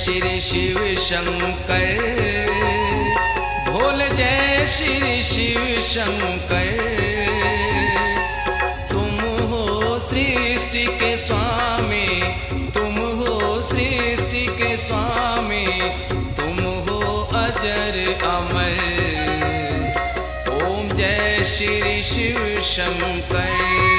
श्री शिव शंकर, भोले जय श्री शिव शंकर। तुम हो सृष्टि के स्वामी, तुम हो सृष्टि के स्वामी, तुम हो अजर अमर। ओम जय श्री शिव शंकर।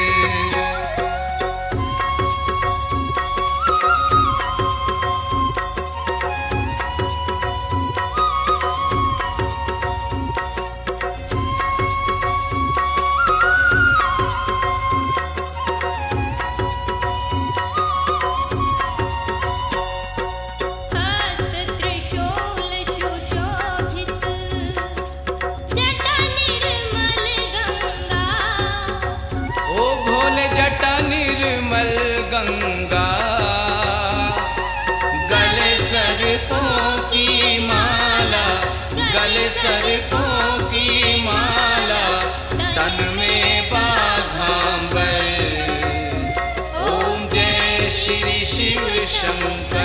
जटा निर्मल गंगा, गले सर्पों की माला, गले सर्पों की माला, तन में बाघांबर। ओम जय श्री शिव शंकर।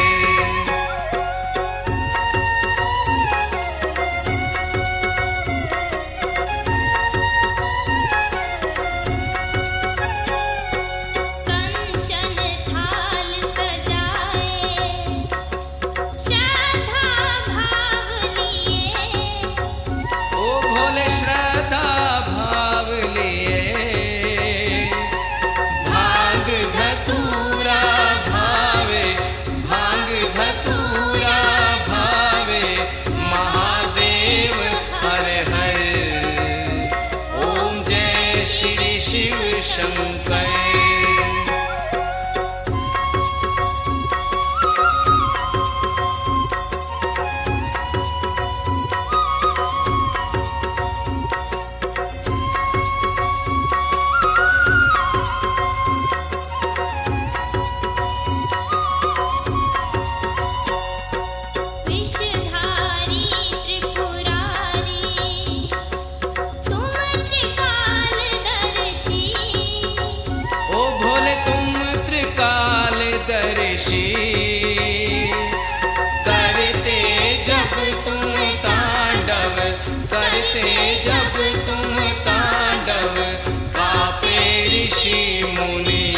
श्रद्धा भाव लिए, भांग धतूरा भावे, भांग धतूरा भावे, महादेव हर हर। ओम जय श्री शिव शंकर। करते जब तुम तांडव, करते जब तुम तांडव, कांपे ऋषि मुनि।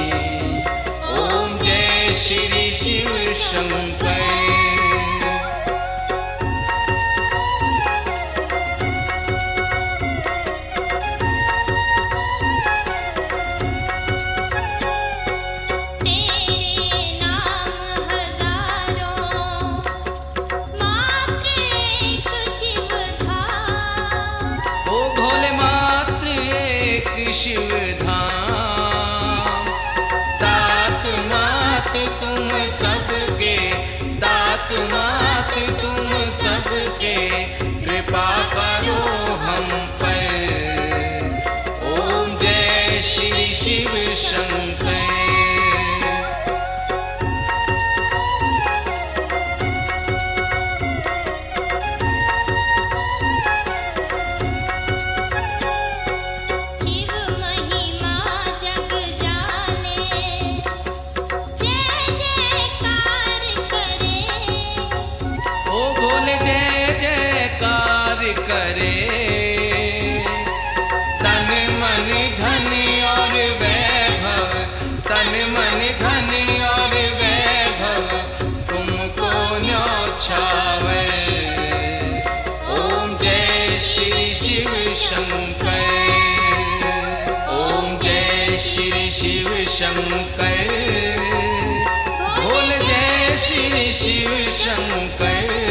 ओम जय श्री शिव शंकर। शिव धाम तात मात तुम सबके, तात मात तुम सबके, कृपा करो हम पर। ओम जय श्री शिव शंकर। करे तन मन धन और वैभव, तन मन धन और वैभव, तुमको न्यौछावे। ओम जय श्री शिव शंकर। ओम जय श्री शिव शंकर। बोल जय श्री शिव शंकर।